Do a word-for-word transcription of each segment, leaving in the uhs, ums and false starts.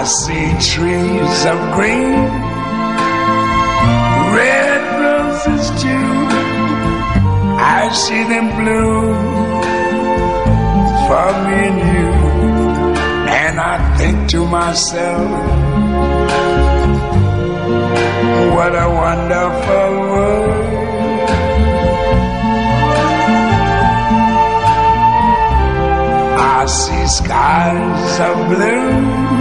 I see trees of green, red roses too. I see them bloom for me and you. And I think to myself, what a wonderful world. I see skies of blue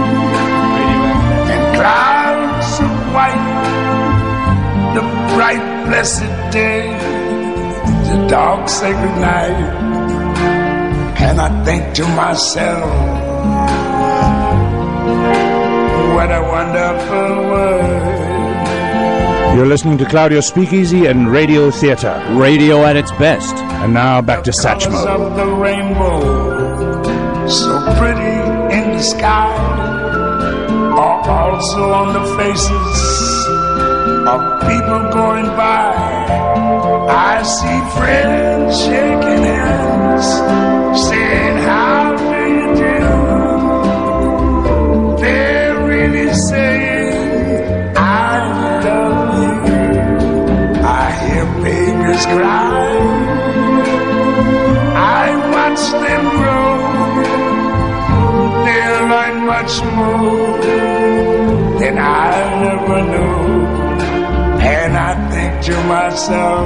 and clouds of white, the bright blessed day, the dark sacred night. And I think to myself, what a wonderful world. You're listening to Claudio Speakeasy and Radio Theatre. Radio at its best. And now back to Satchmo. The colors of the rainbow, so pretty in the sky, are also on the faces of people going by. I see friends shaking hands, saying, how do you do? They're really saying, I love you. I hear babies cry, I watch them grow. They'll learn much more than I'll ever know. And I think to myself,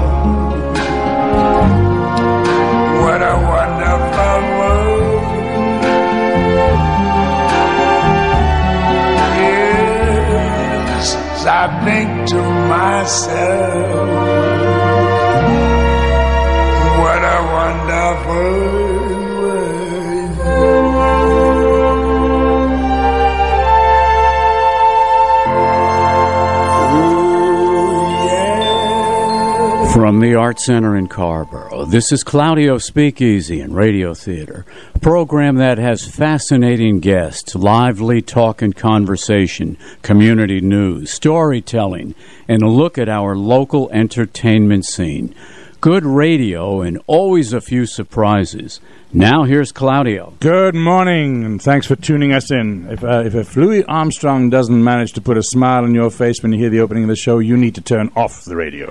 what a wonderful world. Yes, I think to myself, what a wonderful world. From the Art Center in Carborough, this is Claudio Speakeasy and Radio Theatre, a program that has fascinating guests, lively talk and conversation, community news, storytelling, and a look at our local entertainment scene. Good radio and always a few surprises. Now here's Claudio. Good morning, and thanks for tuning us in. If, uh, if, if Louis Armstrong doesn't manage to put a smile on your face when you hear the opening of the show, you need to turn off the radio.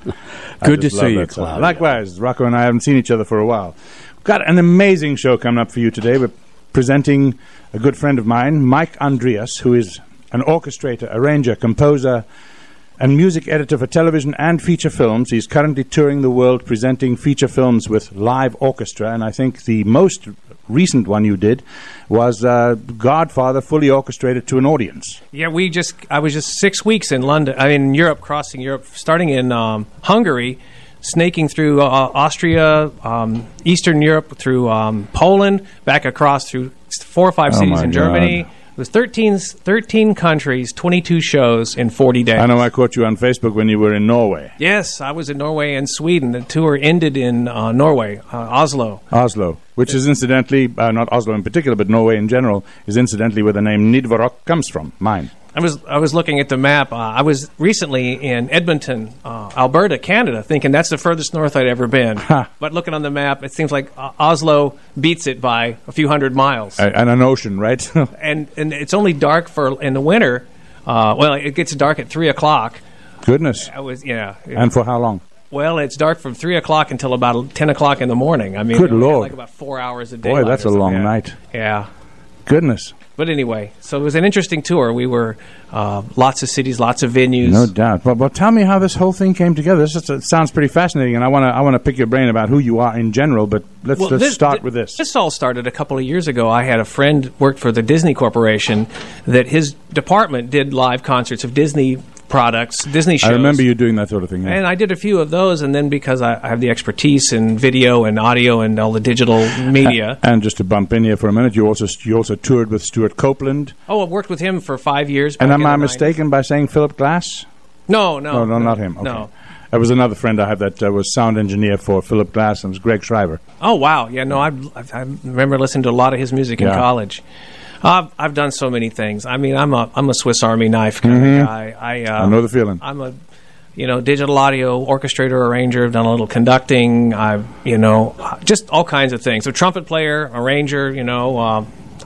Good to see you, Claudio. Likewise, Rocco and I haven't seen each other for a while. We've got an amazing show coming up for you today. We're presenting a good friend of mine, Mike Andreas, who is an orchestrator, arranger, composer, and music editor for television and feature films. He's currently touring the world presenting feature films with live orchestra, and I think the most recent one you did was uh, Godfather, fully orchestrated to an audience. Yeah, we just I was just six weeks in London, I mean in Europe, crossing Europe, starting in um, Hungary, snaking through uh, Austria, um, Eastern Europe, through um, Poland, back across through four or five Oh cities my in God. Germany. It was thirteen, thirteen countries, twenty-two shows in forty days. I know I caught you on Facebook when you were in Norway. Yes, I was in Norway and Sweden. The tour ended in uh, Norway, uh, Oslo. Oslo, which is incidentally, uh, not Oslo in particular, but Norway in general, is incidentally where the name Nidvarok comes from, mine. I was I was looking at the map. Uh, I was recently in Edmonton, uh, Alberta, Canada, thinking that's the furthest north I'd ever been. Ha. But looking on the map, it seems like uh, Oslo beats it by a few hundred miles. Uh, and an ocean, right? and and it's only dark for in the winter. Uh, well, it gets dark at three o'clock. Goodness. I was yeah. And for how long? Well, it's dark from three o'clock until about ten o'clock in the morning. I mean, Good we only had Lord. like about four hours a day. Boy, that's a long night. Yeah. Goodness. But anyway, so it was an interesting tour. We were uh, lots of cities, lots of venues. No doubt. But, but tell me how this whole thing came together. This is, it sounds pretty fascinating, and I want to I want to pick your brain about who you are in general. But let's Well, let's this- start thi- with this. This all started a couple of years ago. I had a friend worked for the Disney Corporation that his department did live concerts of Disney products, Disney shows. I remember you doing that sort of thing. Yeah. And I did a few of those, and then because I, I have the expertise in video and audio and all the digital media. And just to bump in here for a minute, you also you also toured with Stuart Copeland. Oh, I've worked with him for five years. And back am in I the mistaken by saying Philip Glass? No, no. No, no, not him. Okay. No. There was another friend I had that uh, was sound engineer for Philip Glass, and it was Greg Schreiber. Oh, wow. Yeah, no, I, I remember listening to a lot of his music in Yeah. college. I've, I've done so many things. I mean, I'm a I'm a Swiss Army knife kind Mhm. of guy. I uh, I know the feeling. I'm a you know digital audio orchestrator, arranger. I've done a little conducting. I've you know just all kinds of things. A trumpet player, arranger. You know, uh,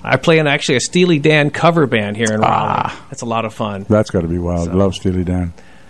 I play in actually a Steely Dan cover band here in Raleigh. Ah. That's a lot of fun. That's got to be wild. So- Love Steely Dan.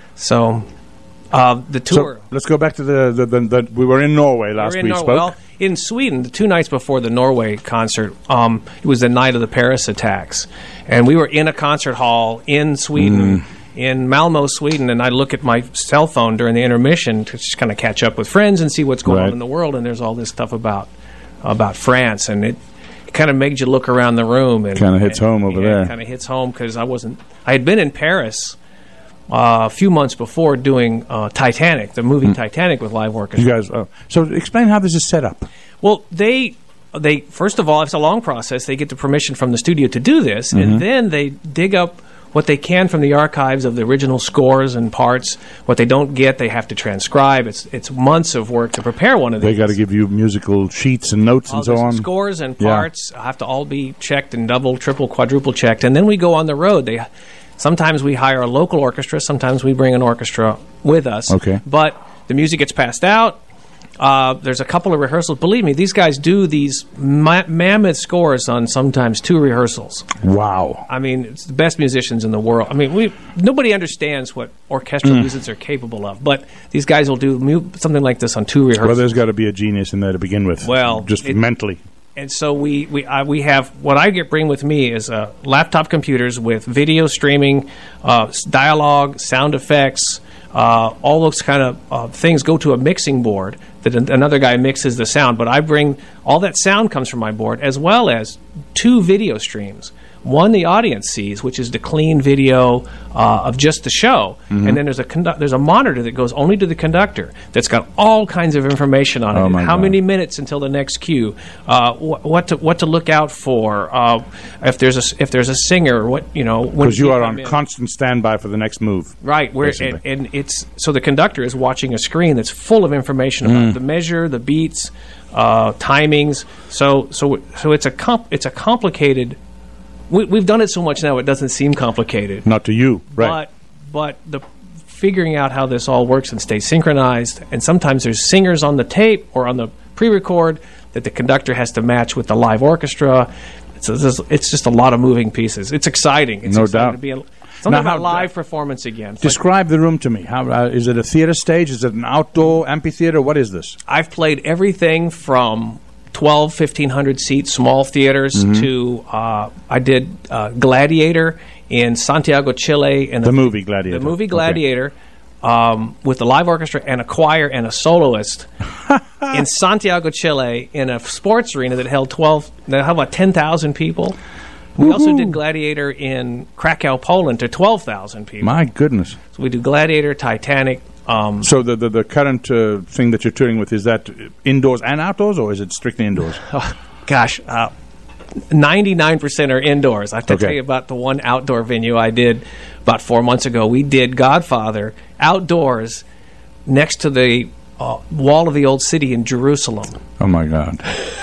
So uh, the tour. So let's go back to the, the, the, the we were in Norway last We're in we Nor- spoke. Well, in Sweden, the two nights before the Norway concert, um, it was the night of the Paris attacks, and we were in a concert hall in Sweden, Mm. in Malmo, Sweden. And I look at my cell phone during the intermission to just kind of catch up with friends and see what's going Right. on in the world. And there's all this stuff about about France, and it, it kind of makes you look around the room. And Kinda hits home over there. Kind of hits home because I wasn't. I had been in Paris. Uh, a few months before doing uh, Titanic, the movie Titanic with live orchestra. You guys, uh, so explain how this is set up. Well, they they first of all, it's a long process. They get the permission from the studio to do this, Mm-hmm. and then they dig up what they can from the archives of the original scores and parts. What they don't get, they have to transcribe. It's it's months of work to prepare one of these. They got to give you musical sheets and notes All and so the on. Scores and Yeah. parts have to all be checked and double, triple, quadruple checked, and then we go on the road. They sometimes we hire a local orchestra, sometimes we bring an orchestra with us. Okay. But the music gets passed out. Uh, there's a couple of rehearsals. Believe me, these guys do these ma- mammoth scores on sometimes two rehearsals. Wow. I mean, it's the best musicians in the world. I mean, we nobody understands what orchestral Mm. musicians are capable of, but these guys will do mu- something like this on two rehearsals. Well, there's got to be a genius in there to begin with. Well, just it- mentally. And so we we uh, we have what I get bring with me is uh, laptop computers with video streaming, uh, s- dialogue, sound effects, uh, all those kind of uh, things go to a mixing board that an- another guy mixes the sound. But I bring all that sound comes from my board as well as two video streams. One the audience sees, which is the clean video uh, of just the show, Mm-hmm. and then there's a condu- there's a monitor that goes only to the conductor that's got all kinds of information on it. Oh, my How God. many minutes until the next cue? Uh, wh- what to what to look out for? Uh, if there's a s- if there's a singer, what you know? when Because you he are come on in. constant standby for the next move. Right, where and, basically. and it's so the conductor is watching a screen that's full of information Mm. about the measure, the beats, uh, timings. So so so it's a comp- it's a complicated. We, we've done it so much now; it doesn't seem complicated. Not to you, right? But but the figuring out how this all works and stays synchronized, and sometimes there's singers on the tape or on the pre-record that the conductor has to match with the live orchestra. It's it's, it's just a lot of moving pieces. It's exciting. It's No exciting doubt. to be a, something Now, about how- live performance again. It's like- Describe the room to me. How uh, is it? A theater stage? Is it an outdoor amphitheater? What is this? I've played everything from twelve, fifteen hundred seat small theaters Mm-hmm. to uh, I did uh, Gladiator in Santiago, Chile, and The movie Gladiator. The movie Okay. Gladiator um, with the live orchestra and a choir and a soloist in Santiago, Chile, in a sports arena that held twelve. How about ten thousand people? We also did Gladiator in Krakow, Poland, to twelve thousand people. My goodness. So we do Gladiator, Titanic. Um, So the the, the current uh, thing that you're touring with, is that indoors and outdoors, or is it strictly indoors? gosh, uh, ninety-nine percent are indoors. I have to Okay. tell you about the one outdoor venue I did about four months ago. We did Godfather outdoors next to the uh, wall of the old city in Jerusalem. Oh my God.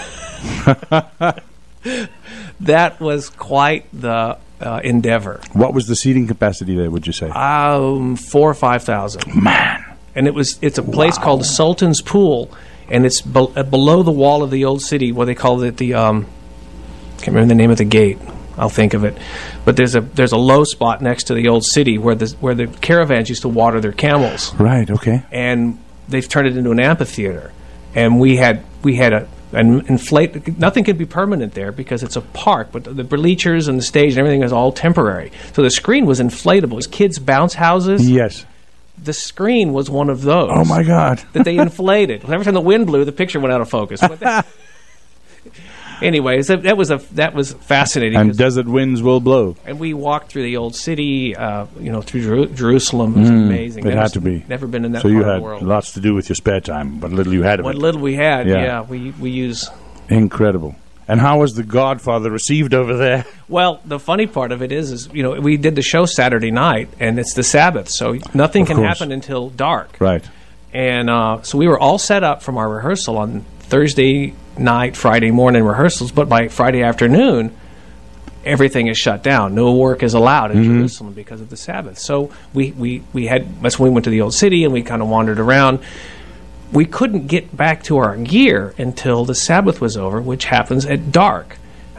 That was quite the uh, endeavor. What was the seating capacity there, would you say? Um, four or five thousand. Man. And it was it's a place called Sultan's Pool, and it's be- uh, below the wall of the old city. What they call it the um, can't remember the name of the gate. I'll think of it. But there's a there's a low spot next to the old city where the where the caravans used to water their camels, Right, okay. and they've turned it into an amphitheater. And we had we had a an inflate. Nothing can be permanent there because it's a park. But the bleachers and the stage and everything is all temporary. So the screen was inflatable. It was kids' bounce houses. Yes. The screen was one of those. Oh my God. That they inflated. Every time the wind blew, the picture went out of focus. But that- Anyways, that, that was a that was fascinating. And 'cause- desert winds will blow. and we walked through the old city, uh, you know, through Jeru- Jerusalem. It was amazing. It Never had s- to be. Never been in that So part you of had the world. lots to do with your spare time, what little you had of What it. little we had, Yeah. yeah, we we use. Incredible. And how was The Godfather received over there? Well, the funny part of it is, is you know, we did the show Saturday night, and it's the Sabbath, so nothing Of can course. happen until dark. Right. And uh, so we were all set up from our rehearsal on Thursday night, Friday morning rehearsals, but by Friday afternoon, everything is shut down. No work is allowed in Jerusalem because of the Sabbath. So we, we, we had, that's when we went to the old city and we kind of wandered around. We couldn't get back to our gear until the Sabbath was over, which happens at dark.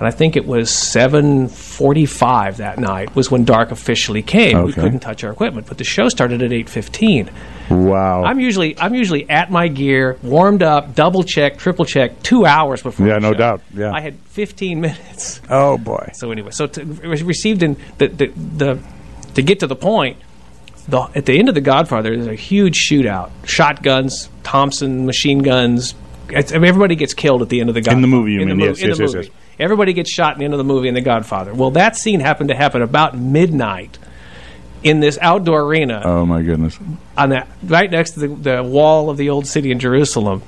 and I think it was seven forty-five that night was when dark officially came. We Okay. couldn't touch our equipment, but the show started at eight fifteen. Wow. I'm usually I'm usually at my gear, warmed up, double check, triple check, two hours before. Yeah, the no show. doubt, yeah. I had fifteen minutes. oh, boy. So anyway, so to, it was received in the, the the to get to the point. The, at the end of The Godfather, there's a huge shootout. Shotguns, Thompson machine guns. It's, I mean, everybody gets killed at the end of The Godfather. In the movie, you in mean. The mo- Yes, in yes, the yes, movie. yes. Everybody gets shot at the end of the movie in The Godfather. Well, that scene happened to happen about midnight in this outdoor arena Oh, my goodness. on that right next to the, the wall of the old city in Jerusalem.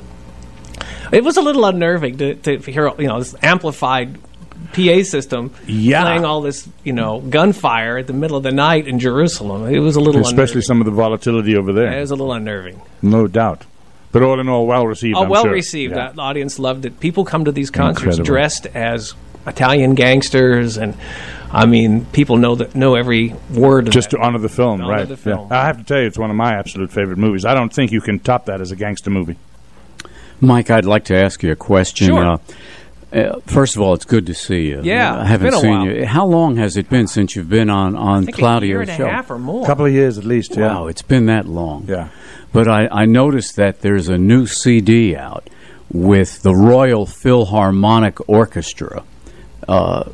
It was a little unnerving to, to hear, you know, this amplified P A system Yeah. playing all this, you know, gunfire at the middle of the night in Jerusalem. It was a little Especially unnerving. some of the volatility over there. It was a little unnerving. No doubt. But all in all, well received, Oh, I'm well sure. received. Yeah. The audience loved it. People come to these concerts Incredible. dressed as Italian gangsters, and I mean, people know that know every word. Of Just that. to honor the film, Honor right. the film. Yeah. I have to tell you, it's one of my absolute favorite movies. I don't think you can top that as a gangster movie. Mike, I'd like to ask you a question. Sure. Uh, uh, first of all, it's good to see you. Yeah, I it's haven't been a seen while. you. How long has it been since you've been on on I think a Claudio's year and a show? half or more. A couple of years at least, yeah. Wow, it's been that long. Yeah. But I, I noticed that there's a new C D out with the Royal Philharmonic Orchestra, uh,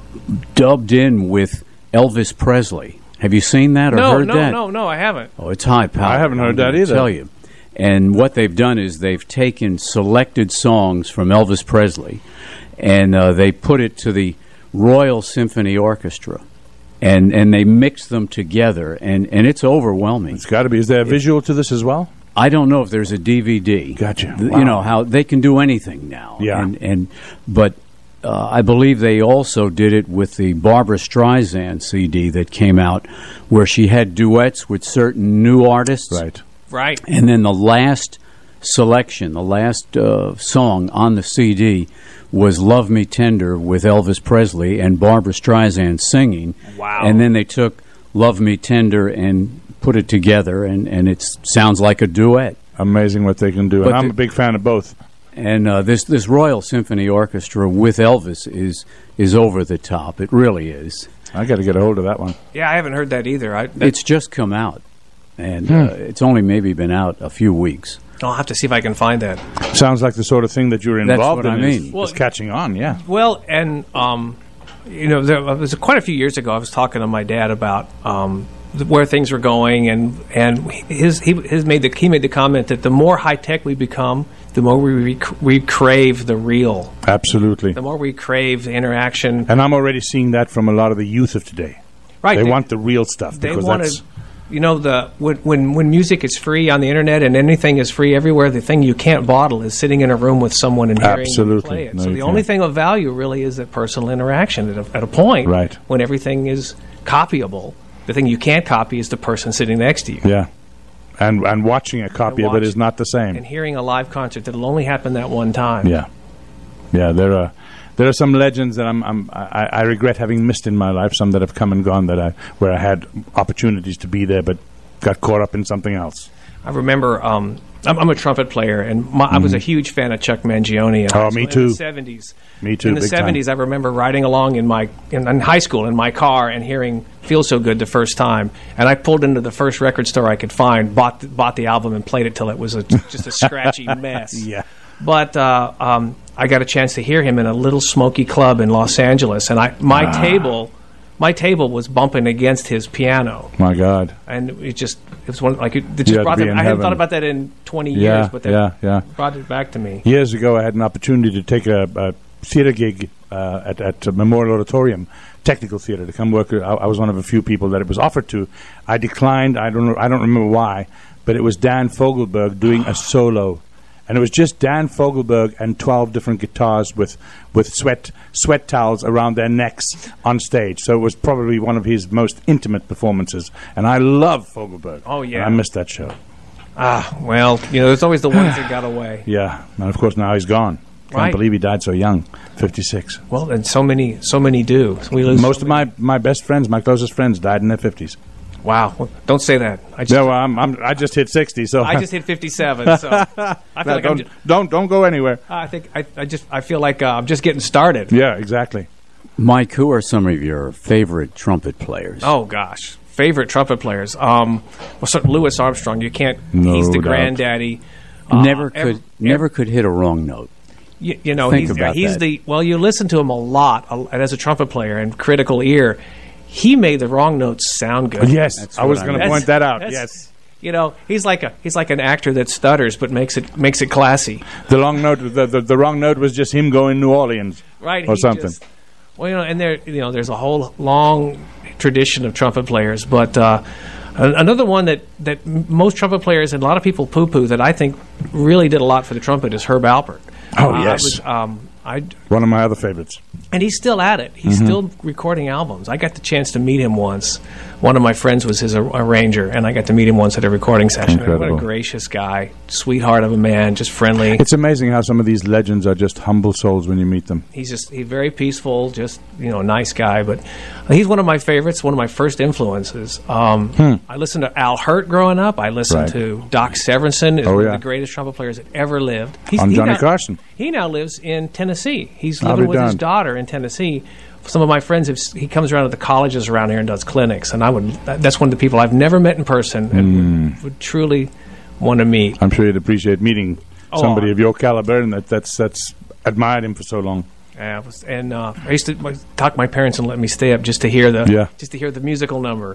dubbed in with Elvis Presley. Have you seen that or no, heard no, that? no, no, I haven't. Oh, it's high power. I haven't heard I'm that gonna either. Tell you. And what they've done is they've taken selected songs from Elvis Presley, and uh, they put it to the Royal Symphony Orchestra, and and they mix them together, and, and it's overwhelming. It's got to be. Is there a visual to this as well? I don't know if there's a D V D. Gotcha. Th- Wow. You know how they can do anything now. Yeah. And, and but uh, I believe they also did it with the Barbara Streisand C D that came out, where she had duets with certain new artists. Right. Right. And then the last selection, the last uh, song on the C D was Love Me Tender with Elvis Presley and Barbara Streisand singing. Wow. And then they took Love Me Tender and put it together, and, and it sounds like a duet. Amazing what they can do. But And I'm the- a big fan of both. And uh, this this Royal Symphony Orchestra with Elvis is is over the top. It really is. I got to get a hold of that one. Yeah, I haven't heard that either. I, that, It's just come out, and Hmm. uh, it's only maybe been out a few weeks. I'll have to see if I can find that. Sounds like the sort of thing that you're That's involved what in. I is- mean. Well- is catching on, yeah. Well, and um, you know, there was quite a few years ago. I was talking to my dad about um, th- where things were going, and and his he his made the he made the comment that the more high tech we become, the more we rec- we crave the real, Absolutely. the more we crave the interaction. And I'm already seeing that from a lot of the youth of today. Right? They want the real stuff They because wanted, that's you know, the when, when when music is free on the internet and anything is free everywhere, the thing you can't bottle is sitting in a room with someone and hearing them Absolutely. play it. No, so you the only can't. thing of value really is that personal interaction at a, at a point Right. when everything is copyable. The thing you can't copy is the person sitting next to you. yeah. And and watching a copy of it watch- is not the same. And hearing a live concert that'll only happen that one time. Yeah, yeah. There are there are some legends that I'm, I'm I, I regret having missed in my life. Some that have come and gone that I where I had opportunities to be there, but got caught up in something else. I remember um, I'm, I'm a trumpet player, and my, I was a huge fan of Chuck Mangione. In Mm-hmm. Oh, high school. me In too. the seventies. Me too, In the big time. seventies, I remember riding along in my in, in high school in my car and hearing "Feel So Good" the first time, and I pulled into the first record store I could find, bought the, bought the album, and played it till it was a, just a scratchy mess. Yeah. But uh, um, I got a chance to hear him in a little smoky club in Los Angeles, and I my Ah. table. My table was bumping against his piano, My God. and it just it was one like it, it You just had brought to that, be in I hadn't heaven. thought about that in twenty Yeah, years, but that yeah, yeah. brought it back to me. Years ago, I had an opportunity to take a, a theater gig uh, at, at Memorial Auditorium, technical theater, to come work. I, I was one of a few people that it was offered to. I declined. I don't know. I don't remember why, but it was Dan Fogelberg doing a solo, and it was just Dan Fogelberg and twelve different guitars with with sweat sweat towels around their necks on stage. So it was probably one of his most intimate performances, and I love Fogelberg. Oh, yeah. And I missed that show. Ah, well, you know, there's always the ones that got away. Yeah, and of course now he's gone. Can't Right. believe he died so young, fifty-six. Well, and so many, so many do. We lose Most so of my, my best friends, my closest friends, died in their fifties. Wow! Well, don't say that. I just, Yeah, well, I'm, I'm, I just hit sixty, so I just hit fifty-seven. So I feel No, like don't, I'm just, don't don't go anywhere. I think I, I just I feel like uh, I'm just getting started. Yeah, exactly. Mike, who are some of your favorite trumpet players? Oh gosh, favorite trumpet players. Um, well, so Louis Armstrong. You can't. No he's the doubt. granddaddy. Uh, never could ev- never ev- could hit a wrong note. You, you know, Think he's, about he's that. the well. You listen to him a lot uh, as a trumpet player and critical ear. He made the wrong notes sound good. Yes, That's I was what I going to mean. point that out. That's- Yes, You know, he's like a he's like an actor that stutters but makes it makes it classy. the long note, the, the the wrong note was just him going New Orleans, Right, or he something. just- well, you know, and there, you know, there's a whole long tradition of trumpet players, but uh, an- another one that that m- most trumpet players and a lot of people poo-poo that I think really did a lot for the trumpet is Herb Alpert. Oh, Uh, I yes. was, um, I One of my other favorites. and he's still at it. He's still recording albums. I got the chance to meet him once. One of my friends was his ar- arranger, and I got to meet him once at a recording session. Incredible. What a gracious guy, sweetheart of a man, just friendly. It's amazing how some of these legends are just humble souls when you meet them. He's just he's very peaceful, just you know, a nice guy. But he's one of my favorites, one of my first influences. Um, I listened to Al Hurt growing up. I listened Right. to Doc Severinsen, is Oh, one yeah. of the greatest trumpet players that ever lived. He's, On he Johnny now- Carson. He now lives in Tennessee. He's I'll living be with his darned. daughter in Tennessee. Some of my friends, have, s- he comes around to the colleges around here and does clinics, and I would. that- That's one of the people I've never met in person and Hmm. would, would truly want to meet. I'm sure you'd appreciate meeting Oh, somebody I- of your caliber, and that that's that's admired him for so long. Yeah, it was- and uh, I used to my, talk my parents and let me stay up just to hear the Yeah. just to hear the musical number.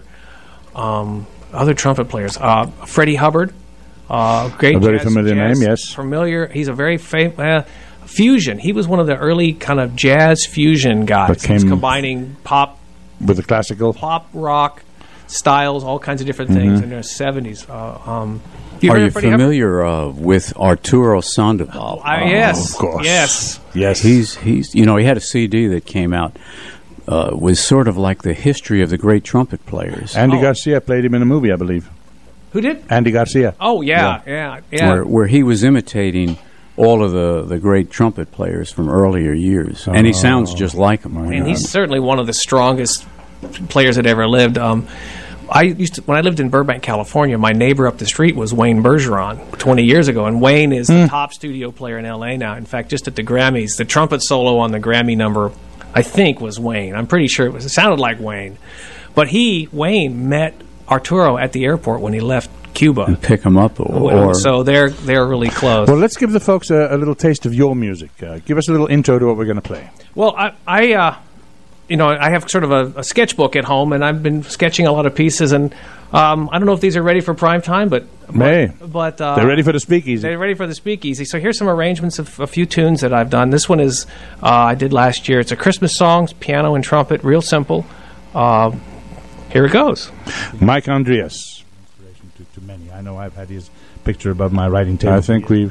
Um, other trumpet players, uh, Freddie Hubbard, uh, great, A very jazz- familiar jazz- name, yes. familiar. He's a very famous uh, fusion. He was one of the early kind of jazz fusion guys. That He was came- combining pop, With the classical, pop rock styles, all kinds of different things in the seventies. Uh, um, you Are heard you of Freddie Hubbard? familiar uh, with Arturo Sandoval? Uh, yes, of course. yes. yes, He's he's you know he had a C D that came out uh, was sort of like the history of the great trumpet players, Andy Oh. Garcia played him in a movie, I believe. Who did? Andy Garcia. Oh yeah, yeah, yeah. where where he was imitating all of the, the great trumpet players from earlier years, and he sounds just like them. And he's certainly one of the strongest players that ever lived. Um, I used to, when I lived in Burbank, California, my neighbor up the street was Wayne Bergeron twenty years ago, and Wayne is the top studio player in L A now. In fact, just at the Grammys, the trumpet solo on the Grammy number, I think, was Wayne. I'm pretty sure it was. It sounded like Wayne, but he Wayne met Arturo at the airport when he left Cuba. Pick him up, or, or So they're they're really close. Well, let's give the folks a, a little taste of your music. Uh, give us a little intro to what we're going to play. Well, I, I uh, you know, I have sort of a, a sketchbook at home, and I've been sketching a lot of pieces. And um, I don't know if these are ready for prime time, but Hey, but, but uh, they're ready for the speakeasy. They're ready for the speakeasy. So here's some arrangements of a few tunes that I've done. This one is uh, I did last year. It's a Christmas song, it's piano and trumpet, real simple. Uh, here it goes. Mike Andreas. Inspiration to, to many. I know I've had his picture above my writing table. I think for years.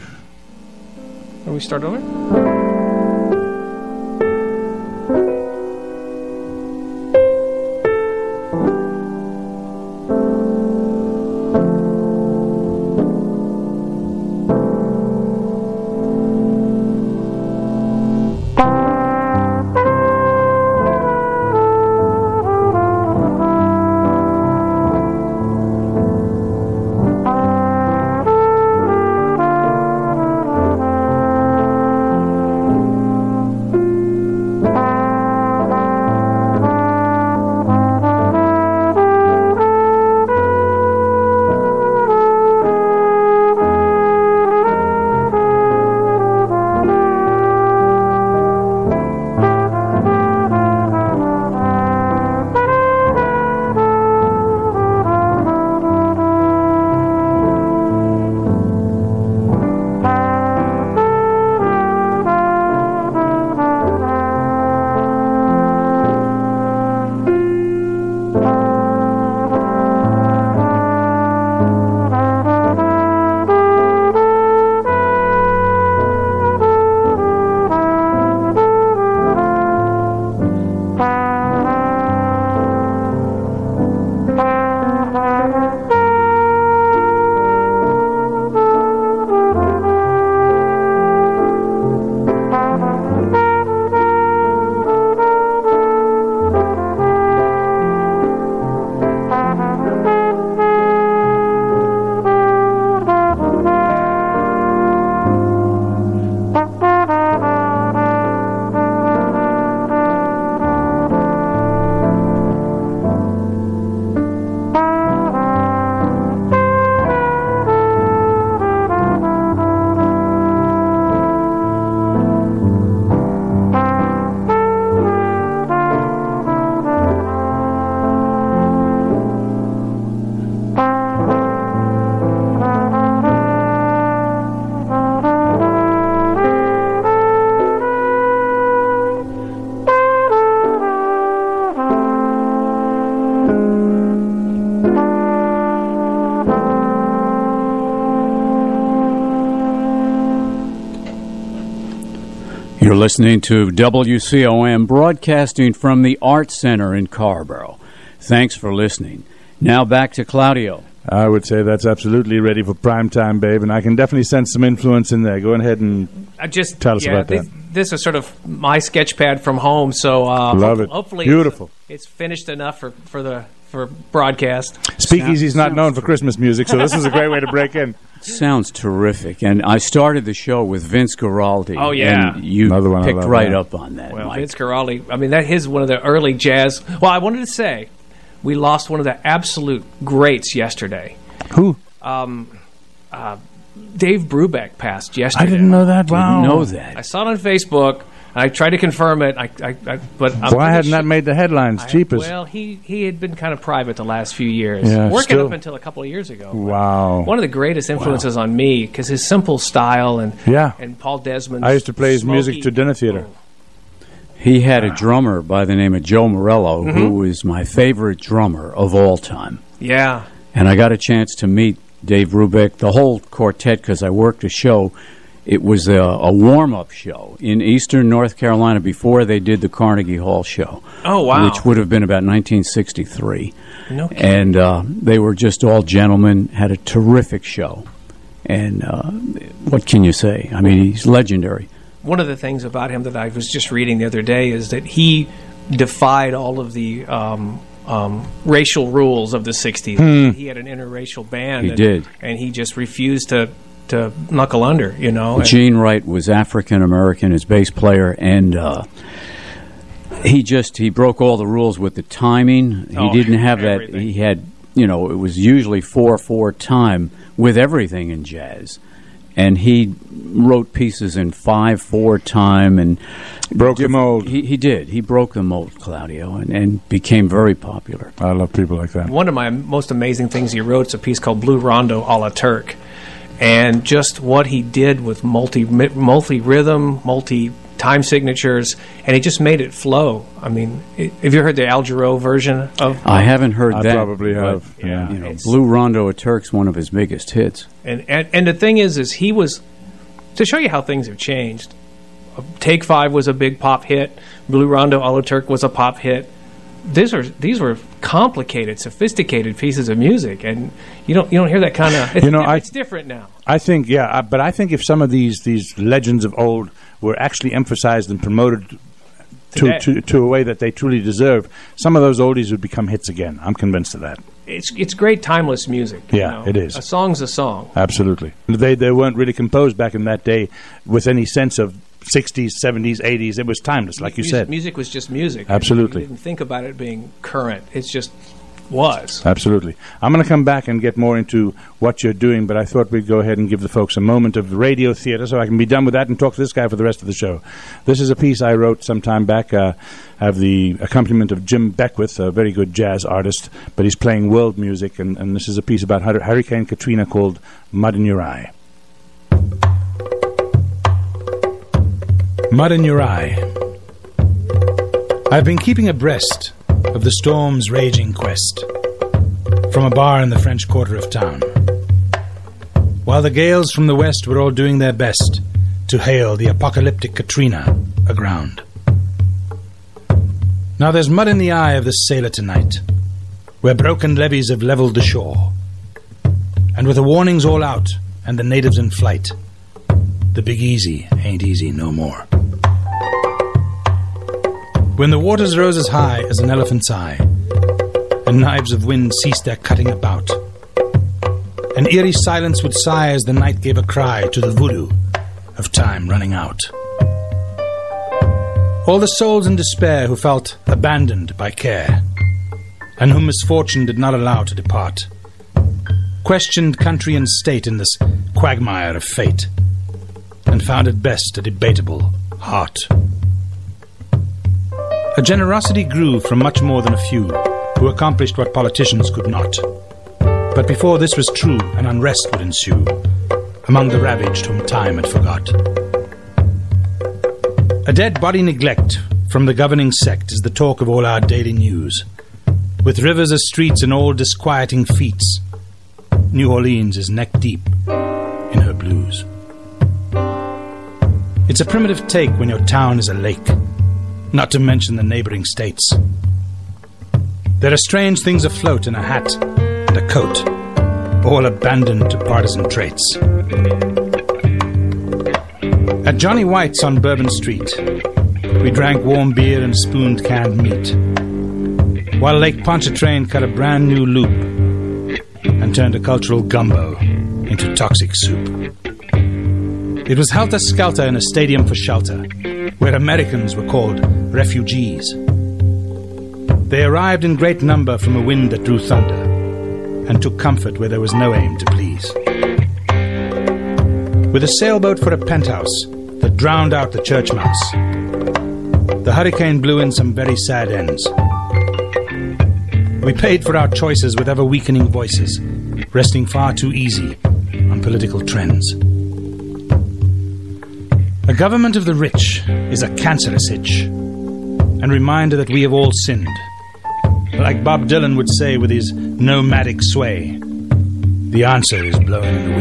we've. Can we start over? You're listening to W C O M, broadcasting from the Arts Center in Carborough. Thanks for listening. Now back to Claudio. I would say that's absolutely ready for prime time, babe, and I can definitely sense some influence in there. Go ahead and I just tell us yeah, about this, that. This is sort of my sketch pad from home, so uh, Love ho- it. hopefully Beautiful. It's, it's finished enough for, for the for broadcast. Speakeasy's not known for Christmas music, so this is a great way to break in. Sounds terrific. And I started the show with Vince Guaraldi. Oh, yeah. And you Another one I picked love, right yeah. up on that, Well, Mike. Vince Guaraldi, I mean, that is one of the early jazz. Well, I wanted to say we lost one of the absolute greats yesterday. Who? Um, uh, Dave Brubeck passed yesterday. I didn't know that. Wow. Didn't know that. I saw it on Facebook. I tried to confirm it. I, I, I but I'm Why pretty hadn't sure- that made the headlines? I- Cheapest. Well, he, he had been kind of private the last few years, Yeah, working still. up until a couple of years ago. Wow. One of the greatest influences on me because his simple style and Yeah. and Paul Desmond's I used to play his music smoky- to dinner theater. He had a drummer by the name of Joe Morello, Mm-hmm. who is my favorite drummer of all time. Yeah, And I got a chance to meet Dave Brubeck, the whole quartet, because I worked a show. It was a, a warm-up show in eastern North Carolina before they did the Carnegie Hall show. Oh, wow. Which would have been about nineteen sixty-three. no kidding. And uh, they were just all gentlemen, had a terrific show. And uh, what can you say? I mean, he's legendary. One of the things about him that I was just reading the other day is that he defied all of the um, um, racial rules of the sixties. He had an interracial band. He and, did. And he just refused to, to knuckle under, you know. And- Gene Wright was African-American, his bass player, and uh, he just, he broke all the rules with the timing. He Oh, didn't have that, everything. he had, you know, it was usually four four time with everything in jazz. And he wrote pieces in five four time and Broke the mold. He, he did. He broke the mold, Claudio, and, and became very popular. I love people like that. One of my most amazing things he wrote is a piece called Blue Rondo a la Turk. And just what he did with multi multi rhythm, multi time signatures, and he just made it flow. I mean, i have you heard the Al Jarreau version of? I haven't heard I that. probably but, have. Yeah. You know, It's- Blue Rondo a Turk's one of his biggest hits. And, and and the thing is, is he was to show you how things have changed. Take Five was a big pop hit. Blue Rondo a la Turk was a pop hit. These are these were complicated, sophisticated pieces of music, and you don't you don't hear that kind of. It's, You know, I- it's different now. I think, yeah, uh, but I think if some of these these legends of old were actually emphasized and promoted to, Today. to to a way that they truly deserve, some of those oldies would become hits again. I'm convinced of that. It's it's great timeless music. you Yeah, know. it is. A song's a song. Absolutely. They they weren't really composed back in that day with any sense of sixties, seventies, eighties. It was timeless, like you Mus- said. music was just music. Absolutely. You didn't think about it being current. It just was. Absolutely. I'm going to come back and get more into what you're doing, but I thought we'd go ahead and give the folks a moment of radio theater so I can be done with that and talk to this guy for the rest of the show. This is a piece I wrote some time back. Uh, I have the accompaniment of Jim Beckwith, a very good jazz artist, but he's playing world music, and, and this is a piece about Hur- Hurricane Katrina called Mud in Your Eye. Mud in Your Eye. I've been keeping abreast of the storm's raging quest from a bar in the French quarter of town, while the gales from the west were all doing their best to hail the apocalyptic Katrina aground. Now there's mud in the eye of the sailor tonight, where broken levees have leveled the shore, and with the warnings all out and the natives in flight, the Big Easy ain't easy no more. When the waters rose as high as an elephant's eye, and knives of wind ceased their cutting about, an eerie silence would sigh as the night gave a cry to the voodoo of time running out. All the souls in despair who felt abandoned by care, and whom misfortune did not allow to depart, questioned country and state in this quagmire of fate, and found at best a debatable heart. A generosity grew from much more than a few who accomplished what politicians could not. But before this was true, an unrest would ensue among the ravaged whom time had forgot. A dead body neglect from the governing sect is the talk of all our daily news. With rivers as streets and all disquieting feats, New Orleans is neck deep in her blues. It's a primitive take when your town is a lake, not to mention the neighboring states. There are strange things afloat in a hat and a coat, all abandoned to partisan traits. At Johnny White's on Bourbon Street, we drank warm beer and spooned canned meat, while Lake Pontchartrain cut a brand new loop and turned a cultural gumbo into toxic soup. It was helter-skelter in a stadium for shelter, where Americans were called refugees. They arrived in great number from a wind that drew thunder, and took comfort where there was no aim to please. With a sailboat for a penthouse that drowned out the church mouse, the hurricane blew in some very sad ends. We paid for our choices with ever-weakening voices, resting far too easy on political trends. A government of the rich is a cancerous itch, and reminder that we have all sinned. Like Bob Dylan would say with his nomadic sway, the answer is blowing in the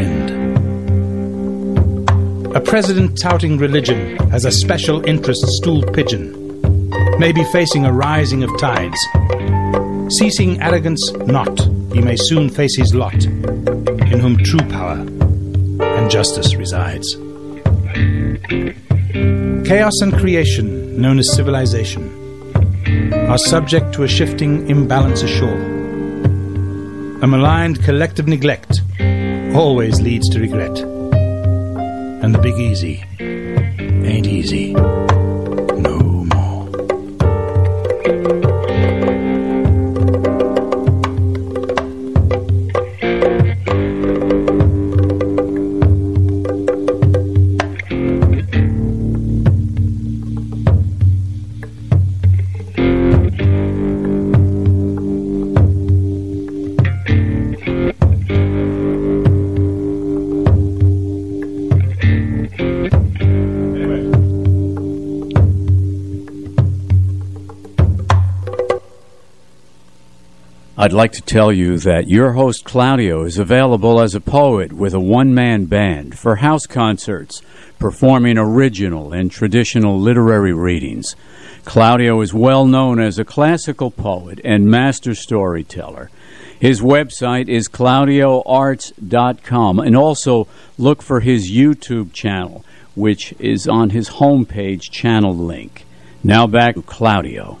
wind. A president touting religion as a special interest stool pigeon may be facing a rising of tides. Ceasing arrogance not, he may soon face his lot, in whom true power and justice resides. Chaos and creation, known as civilization, are subject to a shifting imbalance ashore. A maligned collective neglect always leads to regret. And the big easy ain't easy no more. I'd like to tell you that your host Claudio is available as a poet with a one-man band for house concerts, performing original and traditional literary readings. Claudio is well known as a classical poet and master storyteller. His website is claudio arts dot com, and also look for his YouTube channel, which is on his homepage channel link. Now back to Claudio.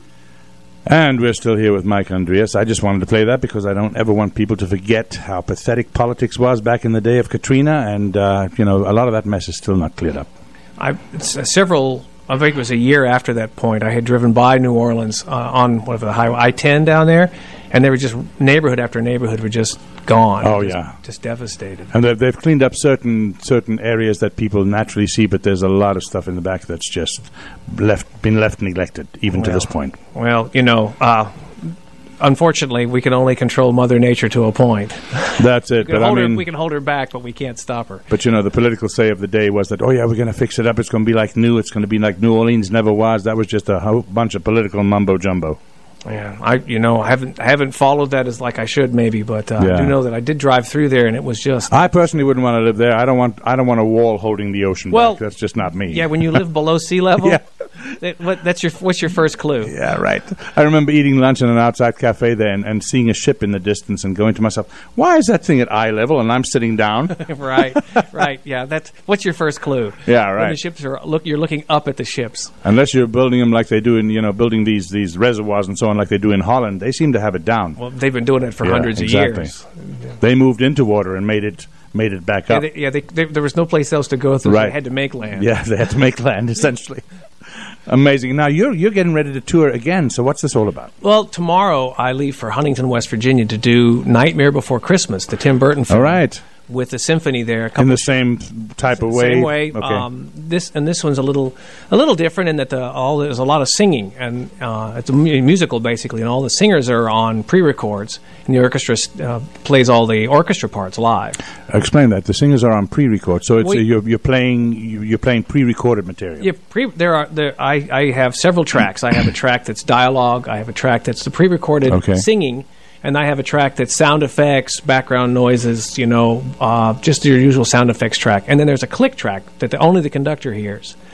And we're still here with Mike Andreas. I just wanted to play that because I don't ever want people to forget how pathetic politics was back in the day of Katrina, and uh, you know, a lot of that mess is still not cleared up. I several, I think it was a year after that point, I had driven by New Orleans uh, on whatever the highway I ten down there, and they were just neighborhood after neighborhood were just gone. Oh just, yeah, just devastated. And they've, they've cleaned up certain certain areas that people naturally see, but there's a lot of stuff in the back that's just left been left neglected, even well, to this point. Well, you know, uh, unfortunately, we can only control Mother Nature to a point. That's it. we, can but hold I mean, her, we can hold her back, but we can't stop her. But you know, the political say of the day was that, oh yeah, we're going to fix it up. It's going to be like new. It's going to be like New Orleans never was. That was just a whole bunch of political mumbo jumbo. Yeah, I you know I haven't I haven't followed that as like I should maybe, but uh, Yeah. I do know that I did drive through there, and it was just I personally wouldn't want to live there. I don't want. I don't want a wall holding the ocean Well, back. That's just not me. yeah. When you live below sea level, Yeah. that, what, that's your what's your first clue? Yeah, right. I remember eating lunch in an outside cafe there and, and seeing a ship in the distance and going to myself, why is that thing at eye level and I'm sitting down? right, right. Yeah, that's what's your first clue? Yeah, When right. the ships are look, you're looking up at the ships. Unless you're building them like they do in, you know, building these, these reservoirs and so on like they do in Holland. They seem to have it down. Well, they've been doing it for Yeah, hundreds exactly. of years. They moved into water and made it made it back Yeah, up. they, yeah they, they, there was no place else to go through. So Right. they had to make land. Yeah, they had to make land, essentially. Amazing. Now, you're you're getting ready to tour again, so what's this all about? Well, tomorrow I leave for Huntington, West Virginia to do Nightmare Before Christmas, the Tim Burton film. All right. With the symphony there. A couple In the same type of way? Same way. Okay. Um, this and this one's a little, a little different in that the, all there's a lot of singing, and uh, it's a mu- musical basically, and all the singers are on pre-records, and the orchestra uh, plays all the orchestra parts live. Explain that. The singers are on pre-record, so it's We- uh, you're you're playing you- you're playing pre-recorded material. Yeah, pre, there are there. I, I have several tracks. I have a track that's dialogue. I have a track that's the pre-recorded Okay. singing. And I have a track that's sound effects, background noises, you know, uh, just your usual sound effects track. And then there's a click track that the, only the conductor hears.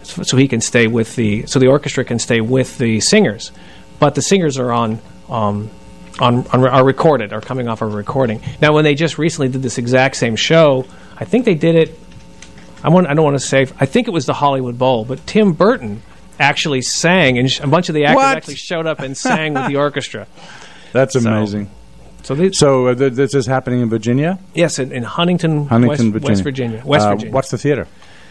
so, so he can stay with the so the orchestra can stay with the singers, but the singers are on. Um, On, on are recorded, are coming off of a recording. Now, when they just recently did this exact same show, I think they did it. I want. I don't want to say. I think it was the Hollywood Bowl, but Tim Burton actually sang, and sh- a bunch of the actors What? actually showed up and sang with the orchestra. That's So- amazing. So, they, So uh, th- this is happening in Virginia? yes, in, in Huntington, Huntington, West Virginia. West Virginia. West Uh, Virginia. What's the theater?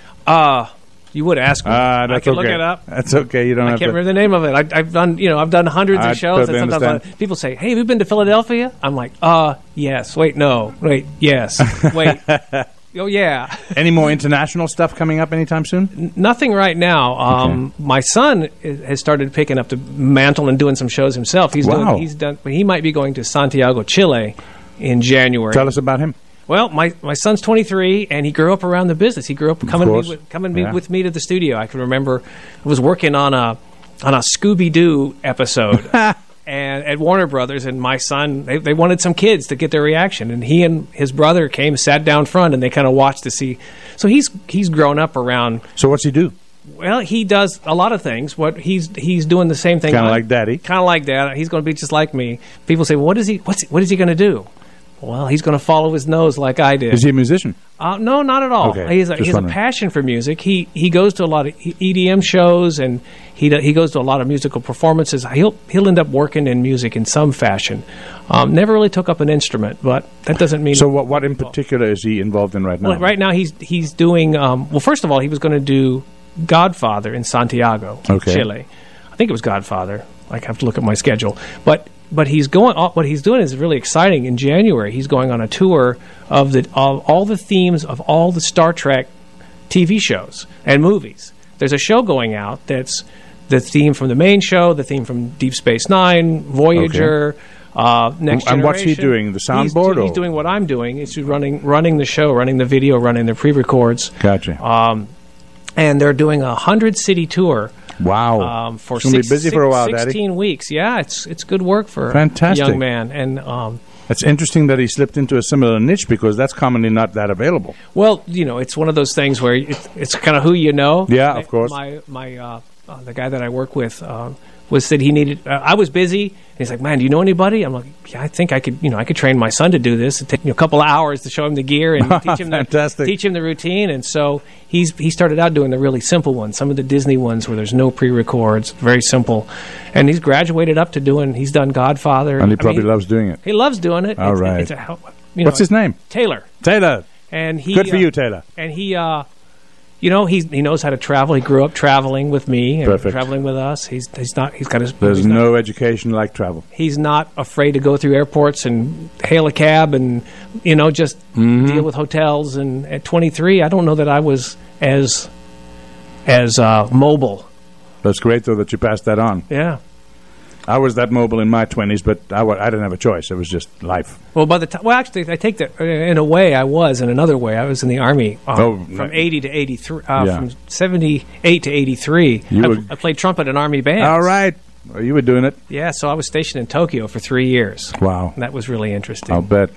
Uh, you would ask me. Ah, I that's can okay. look it up. That's okay. You don't I have can't to. remember the name of it. I, I've done, you know, I've done hundreds I of shows, totally and sometimes understand. I- people say, "Hey, have you been to Philadelphia?" I'm like, "Uh, yes." Wait, no. Wait, yes. Wait. Oh, yeah. Any more international stuff coming up anytime soon? Nothing right now. Um, My son i- has started picking up the mantle and doing some shows himself. He's Wow. doing. He's done. He might be going to Santiago, Chile, in January. Tell us about him. Well, my, my son's twenty-three, and he grew up around the business. He grew up coming course. me with, coming me Yeah. with me to the studio. I can remember I was working on a on a Scooby Doo episode, and at Warner Brothers, and my son they, they wanted some kids to get their reaction, and he and his brother came, sat down front, and they kind of watched to see. So he's he's grown up around. So what's he do? Well, he does a lot of things. What he's he's doing the same thing. Kind of like Daddy. Kind of like that. He's going to be just like me. People say, well, "What is he? What's what is he going to do?" Well, he's going to follow his nose like I did. Is he a musician? Uh, no, not at all. Okay, He has a, just he has a wondering. passion for music. He he goes to a lot of E D M shows, and he do- he goes to a lot of musical performances. He'll he'll end up working in music in some fashion. Um, never really took up an instrument, but that doesn't mean. So what, what in particular is he involved in right now? Well, right now he's he's doing. Um, well, first of all, he was going to do Godfather in Santiago, Okay. Chile. I think it was Godfather. I have to look at my schedule, but. But he's going. What he's doing is really exciting. In January, he's going on a tour of the of all the themes of all the Star Trek T V shows and movies. There's a show going out that's the theme from the main show, the theme from Deep Space Nine, Voyager, uh, Next Generation. And what's he doing? The He's, soundboard? do- he's or? doing what I'm doing. He's running running the show, running the video, running the pre-records, Gotcha. um, and they're doing a hundred city tour. wow. Um, for It's gonna be six- busy for a while, six- Daddy. sixteen weeks. Yeah, it's it's good work for Fantastic. a young man. And um, It's interesting that he slipped into a similar niche because that's commonly not that available. well, you know, it's one of those things where it's, it's kind of who you know. Yeah, My- of course. My my uh, uh, the guy that I work with uh, was said he needed. Uh, I was busy. And he's like, "Man, do you know anybody?" I'm like, "Yeah, I think I could. You know, I could train my son to do this. It'd take me a couple of hours to show him the gear and teach him the, Fantastic. teach him the routine." And so he's he started out doing the really simple ones, some of the Disney ones where there's no pre-records, very simple. And he's graduated up to doing. He's done Godfather, And he I probably mean, loves doing it. He loves doing it. All it's, right. It's a, help- you know, What's his name? Taylor. Taylor. And he Good for uh, you, Taylor. and he, uh, you know, he's, he knows how to travel. He grew up traveling with me and Perfect. traveling with us. He's he's not he's got his. There's he's not, no education like travel. he's not afraid to go through airports and hail a cab and you know just Mm-hmm. deal with hotels. And at twenty-three, I don't know that I was as as uh, mobile. That's great, though, that you passed that on. Yeah. I was that mobile in my twenties, but I, wa- I didn't have a choice. It was just life. Well, by the time, well, actually, I take that in a way. I was in another way. I was in the army um, Oh, from right. eighty to eighty-three, uh, Yeah. from seventy-eight to eighty-three. You I, were- I played trumpet in army bands. All right. Well, you were doing it. Yeah, so I was stationed in Tokyo for three years. Wow. And that was really interesting. I'll bet.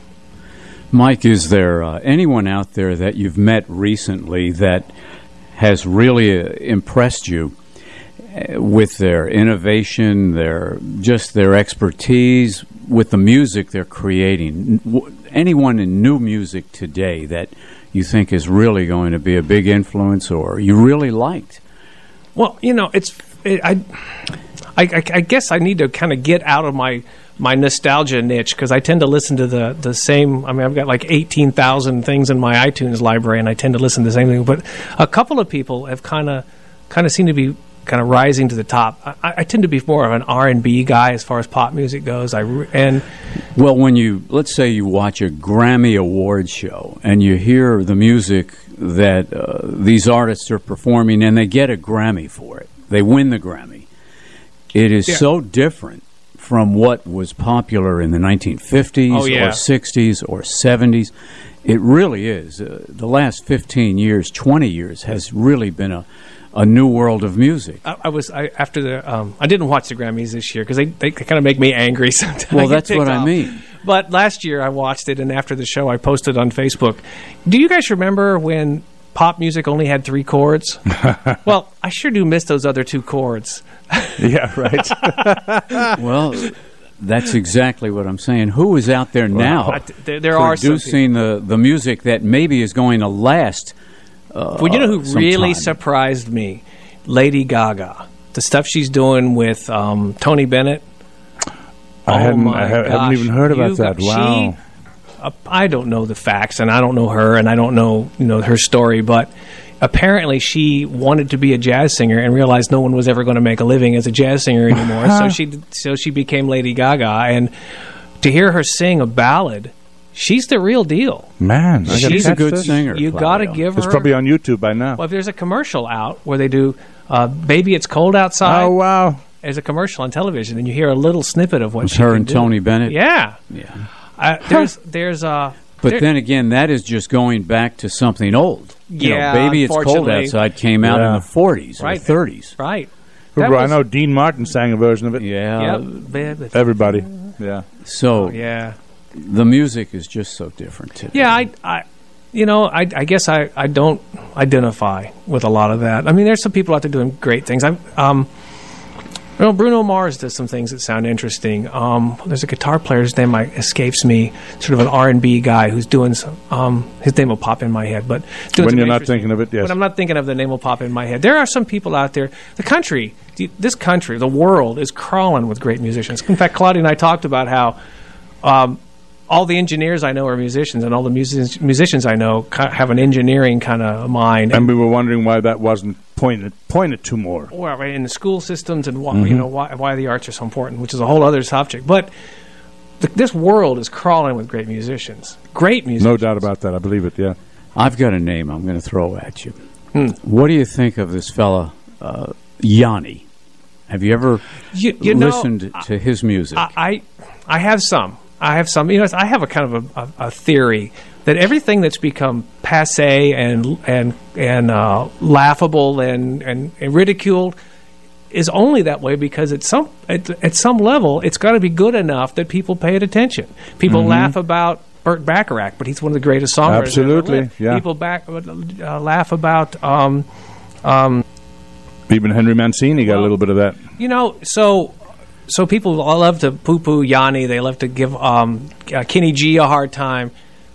Mike, is there uh, anyone out there that you've met recently that has really uh, impressed you uh, with their innovation, their just their expertise with the music they're creating? N- w- anyone in new music today that you think is really going to be a big influence or you really liked? Well, you know, it's it, I, I, I, I guess I need to kind of get out of my my nostalgia niche because I tend to listen to the the same. I mean, I've got like eighteen thousand things in my iTunes library, and I tend to listen to the same thing. But a couple of people have kind of kind of seem to be kind of rising to the top. I, I tend to be more of an R and B guy as far as pop music goes. I re- and Well, when you, let's say you watch a Grammy Award show and you hear the music that uh, these artists are performing and they get a Grammy for it, they win the Grammy, it is Yeah. so different from what was popular in the nineteen fifties Oh, yeah. or sixties or seventies. It really is. Uh, the last fifteen years, twenty years has really been a, a new world of music. I, I was I, after the um, I didn't watch the Grammys this year because they, they kind of make me angry sometimes. Well, I get that's what ticked I off. mean. But last year I watched it, and after the show I posted on Facebook. Do you guys remember when pop music only had three chords. Well, I sure do miss those other two chords. Yeah, right. Well, that's exactly what I'm saying. Who is out there now I, there, there are some producing the, the music that maybe is going to last? Uh, well, you know who some really time? surprised me? Lady Gaga. The stuff she's doing with um, Tony Bennett. I Oh hadn't, my I ha- gosh. haven't even heard about You that. got- Wow. She, uh, I don't know the facts, and I don't know her, and I don't know you know her story, but apparently she wanted to be a jazz singer and realized no one was ever going to make a living as a jazz singer anymore. so she so she became Lady Gaga, and to hear her sing a ballad, she's the real deal. Man, I gotta She's a catch good this. singer. You got to Claudio. give her. It's probably on YouTube by now. Well, if there's a commercial out where they do uh, "Baby, It's Cold Outside," Oh, wow. there's a commercial on television, and you hear a little snippet of what It's she her can and do. Tony Bennett. Yeah, Yeah. uh, there's there's uh, But there- then again, that is just going back to something old. You Yeah, know, Baby, It's Cold unfortunately. Outside came out Yeah. in the forties or Right. thirties. right. That Remember, I was- know Dean Martin sang a version of it. Yeah. Yep. Baby. Everybody. Yeah. So Yeah. the music is just so different today. Yeah, I, I you know, I, I guess I, I don't identify with a lot of that. I mean, there's some people out there doing great things. I, um, you know, Bruno Mars does some things that sound interesting. Um, there's a guitar player, his name might, escapes me, sort of an R and B guy who's doing some, um, his name will pop in my head, but doing When some you're not interesting- thinking of it, yes. When I'm not thinking of, the name will pop in my head. There are some people out there, the country, the- this country, the world is crawling with great musicians. In fact, Claudia and I talked about how um, all the engineers I know are musicians, and all the music- musicians I know ki- have an engineering kind of mind. And we were wondering why that wasn't pointed pointed to more. Well, right, in the school systems and why, Mm-hmm. you know why, why the arts are so important, which is a whole other subject. But th- this world is crawling with great musicians. Great musicians. No doubt about that. I believe it, yeah. I've got a name I'm going to throw at you. Hmm. What do you think of this fella, uh, Yanni? Have you ever You, you know, listened to his music? I, I I have some. I have some. You know, I have a kind of a, a, a theory that everything that's become passé and and and uh, laughable and, and, and ridiculed is only that way because at some at, at some level it's got to be good enough that people pay it attention. People Mm-hmm. laugh about Burt Bacharach, but he's one of the greatest songwriters. Absolutely, ever lived. yeah. People back uh, laugh about. Um, Even Henry Mancini got a Well- little bit of that. You know, so so people all love to poo-poo Yanni. They love to give um, uh, Kenny G a hard time.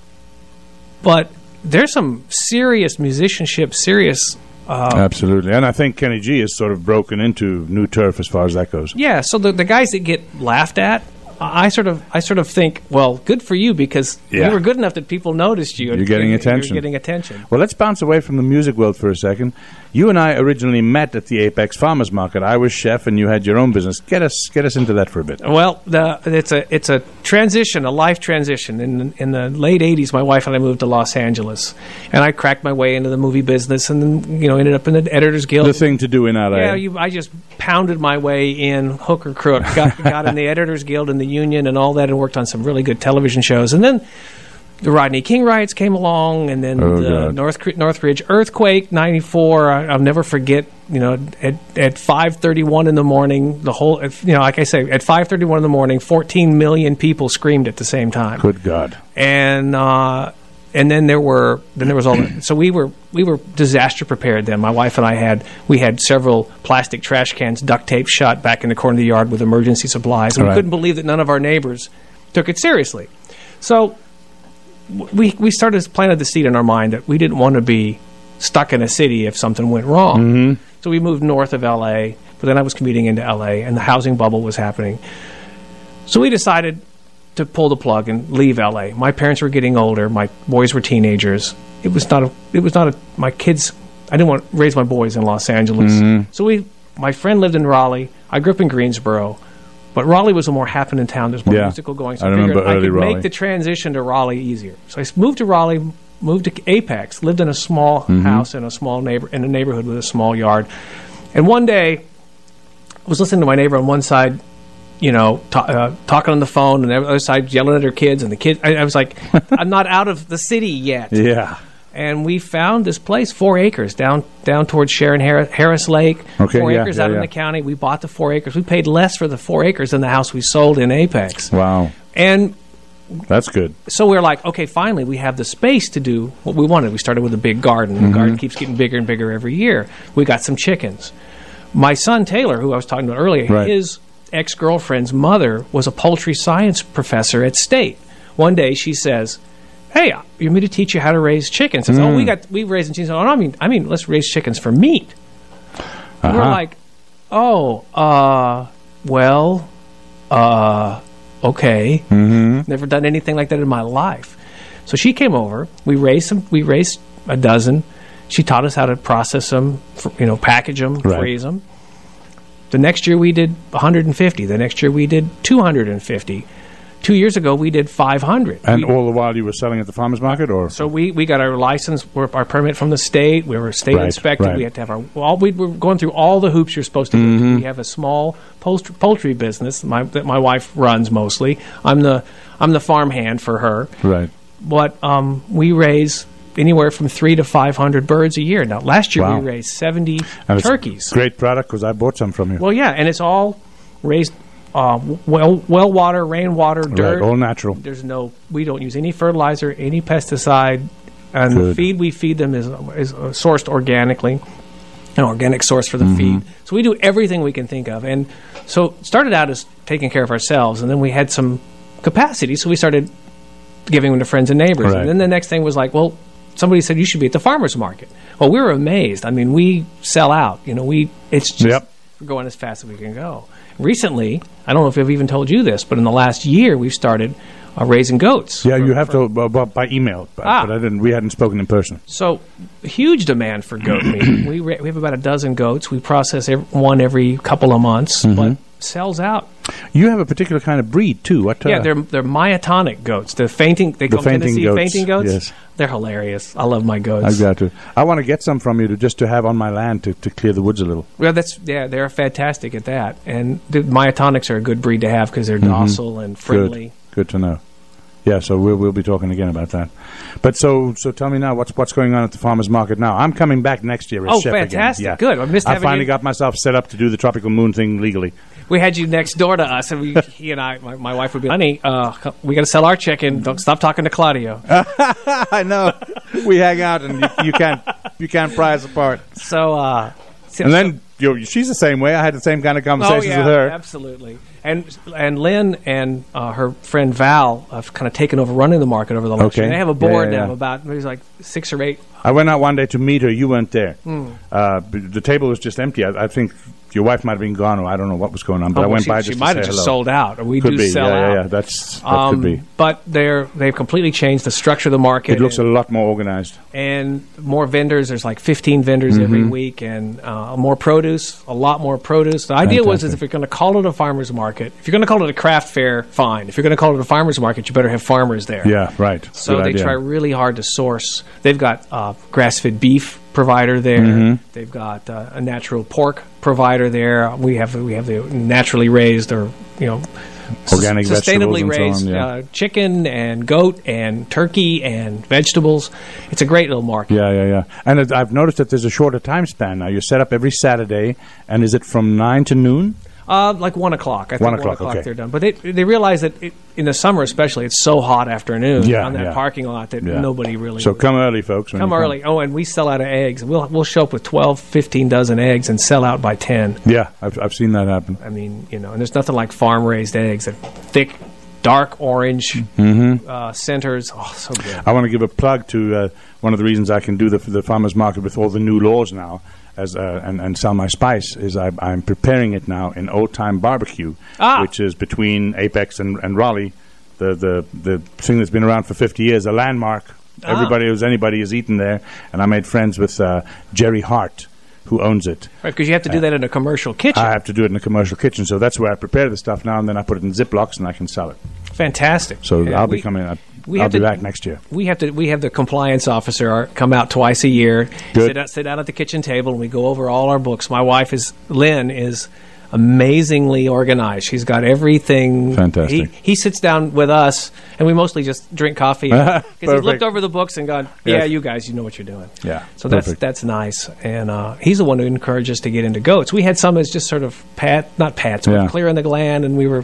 But there's some serious musicianship, serious... Uh, Absolutely. And I think Kenny G is sort of broken into new turf as far as that goes. yeah, so the, the guys that get laughed at, I sort of I sort of think, well, good for you because Yeah. you were good enough that people noticed you. You're getting attention. You're getting attention. Well, let's bounce away from the music world for a second. You and I originally met at the Apex Farmers Market. I was chef, and you had your own business. Get us, get us into that for a bit. Well, the, it's a it's a transition, a life transition. In in the late eighties, my wife and I moved to Los Angeles, and I cracked my way into the movie business, and then you know ended up in the Editors Guild. The thing to do in L A. Yeah, you, I just pounded my way in, hook or crook. Got got in the Editors Guild and the union and all that, and worked on some really good television shows. And then the Rodney King riots came along, and then Oh, the God. North Northridge earthquake, ninety-four. I, I'll never forget. You know, at at five thirty-one in the morning, the whole. if- You know, like I say, at five thirty-one in the morning, fourteen million people screamed at the same time. Good God. And uh, and then there were then there was all the, so we were we were disaster prepared then. My wife and I had we had several plastic trash cans duct taped shut back in the corner of the yard with emergency supplies, and Right. we couldn't believe that none of our neighbors took it seriously. So w- we we started planted the seed in our mind that we didn't want to be stuck in a city if something went wrong. Mm-hmm. So we moved north of L A, but then I was commuting into L A, and the housing bubble was happening. So we decided to pull the plug and leave L A. My parents were getting older. My boys were teenagers. It was not a. It was not a. My kids. I didn't want to raise my boys in Los Angeles. Mm-hmm. So we. My friend lived in Raleigh. I grew up in Greensboro, but Raleigh was a more happening town. There's more Yeah. musical going. So I I, remember figured I early could Raleigh. make the transition to Raleigh easier. So I s- moved to Raleigh. Moved to Apex. Lived in a small Mm-hmm. house in a small neighbor in a neighborhood with a small yard. And one day, I was listening to my neighbor on one side, you know, ta- uh, talking on the phone, and the other side yelling at her kids. And the kids, I, I was like, I'm not out of the city yet. Yeah. And we found this place, four acres, down down towards Sharon Harris, Harris Lake. Okay, four yeah, acres yeah, out in yeah. the county. We bought the four acres. We paid less for the four acres than the house we sold in Apex. Wow. And That's good. So we were like, okay, finally we have the space to do what we wanted. We started with a big garden. Mm-hmm. The garden keeps getting bigger and bigger every year. We got some chickens. My son Taylor, who I was talking about earlier, Right. his ex-girlfriend's mother was a poultry science professor at State. One day she says, "Hey, you want me to teach you how to raise chickens?" I says, Mm. "Oh, we got we raising chickens." Oh, no, I mean, I mean, let's raise chickens for meat. And we're Uh-huh. like, "Oh, uh, well, uh, okay." Mm-hmm. Never done anything like that in my life. So she came over. We raised some. We raised a dozen. She taught us how to process them, fr- you know, package them, Right. freeze them. The next year we did one hundred fifty. The next year we did two hundred fifty. Two years ago we did five hundred. And We- all the while you were selling at the farmer's market, or so we, we got our license, we're- our permit from the state. We were state Right, inspected. right. We had to have our. All we were going through all the hoops you're supposed to go through. We have a small poultry, poultry business my, that my wife runs mostly. I'm the I'm the farmhand for her. right? But um, we raise anywhere from three to five hundred birds a year. Now, last year Wow. we raised seventy And it's turkeys. Great product because I bought some from you. Well, yeah, and it's all raised uh, well well water, rainwater, dirt. Right, all natural. There's no. We don't use any fertilizer, any pesticide, and the Good. feed we feed them is is uh, sourced organically, an organic source for the Mm-hmm. feed. So we do everything we can think of, and so it started out as taking care of ourselves, and then we had some capacity, so we started giving them to friends and neighbors, Right. and then the next thing was like, well, somebody said you should be at the farmers market. Well, we were amazed. I mean, we sell out. You know, we it's just Yep. we're going as fast as we can go. Recently, I don't know if I've even told you this, but in the last year, we've started uh, raising goats. Yeah, for- you have for- to uh, by, by email, but, Ah. but I didn't. We hadn't spoken in person. So, huge demand for goat meat. We ra- we have about a dozen goats. We process ev one every couple of months, Mm-hmm. but sells out. You have a particular kind of breed too. What? Uh, Yeah, they're they're myotonic goats. They're fainting. They The call fainting Tennessee goats, fainting goats. yes. They're hilarious. I love my goats. I've got to. I want to get some from you to just to have on my land to, to clear the woods a little. Well, that's yeah, they're fantastic at that. And the myotonics are a good breed to have because they're docile and friendly. Mm-hmm. Good. Good to know. Yeah, so we'll we'll be talking again about that. But so so tell me now what's what's going on at the farmers market now? I'm coming back next year as Oh, chef fantastic. again. Yeah. Good. I missed I having finally you- got myself set up to do the tropical moon thing legally. We had you next door to us, and we, he and I, my, my wife would be, honey, uh, we got to sell our chicken. Don't stop talking to Claudio. I know. We hang out and you, you can't you can't pry us apart. So, uh, so- And then you know, she's the same way. I had the same kind of conversations oh, yeah, with her. absolutely. And and Lynn and uh, her friend Val have kind of taken over running the market over the last Okay. year. They have a Yeah, board yeah, now yeah. of about maybe like six or eight. I went out one day to meet her. You weren't there. Hmm. Uh, b- the table was just empty. I, I think your wife might have been gone, or I don't know what was going on. But Oh, I well, went she, by she just might to have say just hello. sold out. We Could do be. sell yeah, out. yeah, yeah. That's that Um, could be. But they're they've completely changed the structure of the market. It looks a and, lot more organized. and more vendors. There's like fifteen vendors every Mm-hmm. week, and uh, more produce. A lot more produce. The idea was is Fantastic. if you're going to call it a farmers market, if you're going to call it a craft fair, fine. If you're going to call it a farmers market, you better have farmers there. Yeah, right. So Good they idea. try really hard to source. They've got uh, grass-fed beef provider there. Mm-hmm. They've got uh, a natural pork provider there. We have we have the naturally raised or you know Organic sus- sustainably vegetables and so raised on, yeah. uh, chicken and goat and turkey and vegetables. It's a great little market. Yeah, yeah, yeah. And it, I've noticed that there's a shorter time span now. You're set up every Saturday, and is it from nine to noon? Uh, like one o'clock. I think One one o'clock, o'clock okay. they're done. But they they realize that it, in the summer, especially, it's so hot afternoon Yeah, on that yeah. parking lot that Yeah. nobody really. So come early, folks. when Come you early. Oh, and we sell out of eggs. We'll we'll show up with twelve, fifteen dozen eggs and sell out by ten. Yeah, I've I've seen that happen. I mean, you know, and there's nothing like farm raised eggs. They're thick, dark orange Mm-hmm. uh, centers. Oh, so good. I want to give a plug to uh, one of the reasons I can do the the farmers market with all the new laws now, as uh, and and sell my spice is I, I'm preparing it now in Old Time Barbecue, Ah. which is between Apex and, and Raleigh, the, the the thing that's been around for fifty years, a landmark. Ah. Everybody who's anybody has eaten there, and I made friends with uh, Jerry Hart, who owns it. Right, because you have to do that in a commercial kitchen. I have to do it in a commercial kitchen, so that's where I prepare the stuff now, and then I put it in Ziplocs and I can sell it. Fantastic. So Yeah, I'll we- be coming. I'll, we I'll have be to- back next year. We have to. We have the compliance officer our- come out twice a year. Good. Sit, out, sit down at the kitchen table, and we go over all our books. My wife is Lynn is amazingly organized. She's got everything. Fantastic. He, he sits down with us, and we mostly just drink coffee because he's looked Perfect. over the books and gone, "Yeah, Yes. you guys, you know what you're doing." Yeah, So that's perfect. that's nice, and uh, he's the one who encouraged us to get into goats. We had some as just sort of pat, not pats, Yeah. but clearing the gland, and we were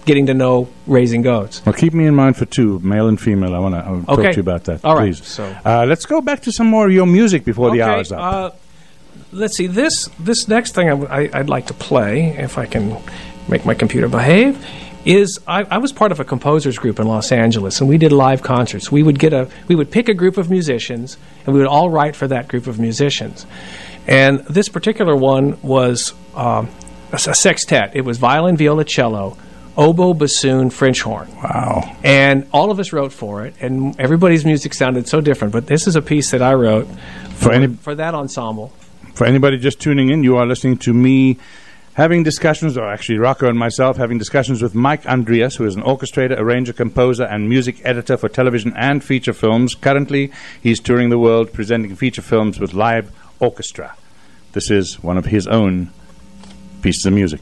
getting to know raising goats. Well, keep me in mind for two, male and female. I want to Okay. talk to you about that. All right, Please. so- uh, let's go back to some more of your music before the Okay, hour's up. Uh, let's see. This this next thing I w- I, I'd like to play, if I can make my computer behave, is I, I was part of a composers group in Los Angeles, and we did live concerts. We would get a we would pick a group of musicians, and we would all write for that group of musicians. And this particular one was um, a, a sextet. It was violin, viola, cello, oboe, bassoon, French horn. Wow. And all of us wrote for it, and everybody's music sounded so different. But this is a piece that I wrote For for, any- for that ensemble. For anybody just tuning in, you are listening to me having discussions, or actually Rocco and myself having discussions with Mike Andreas, who is an orchestrator, arranger, composer, and music editor for television and feature films. Currently, he's touring the world presenting feature films with live orchestra. This is one of his own pieces of music.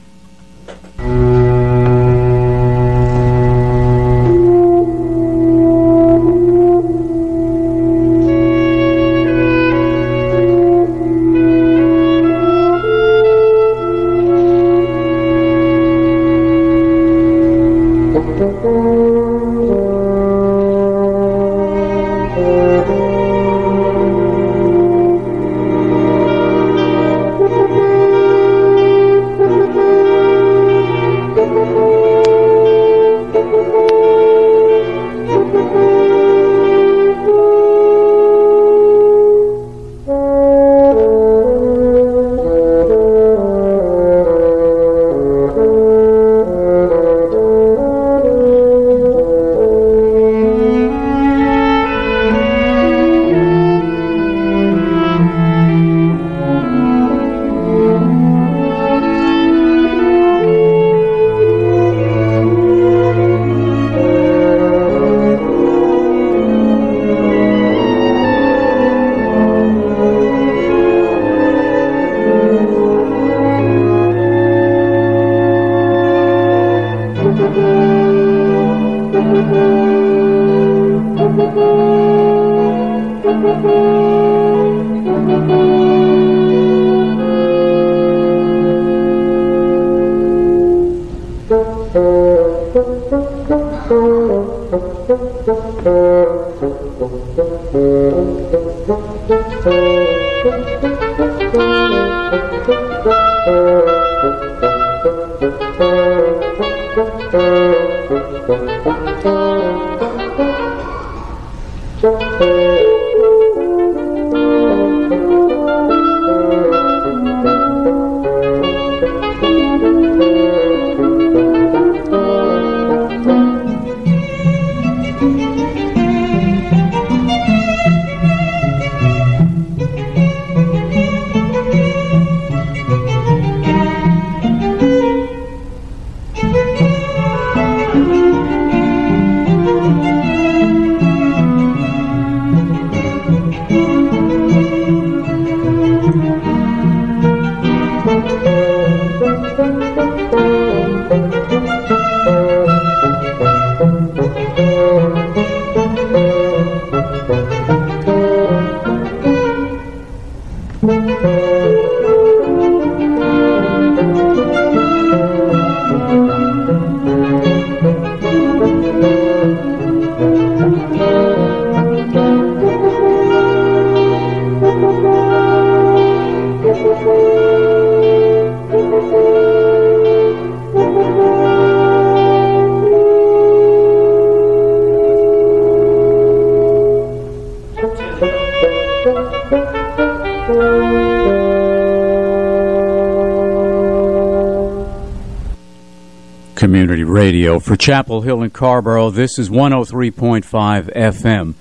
Community Radio for Chapel Hill and Carborough. This is one oh three point five F M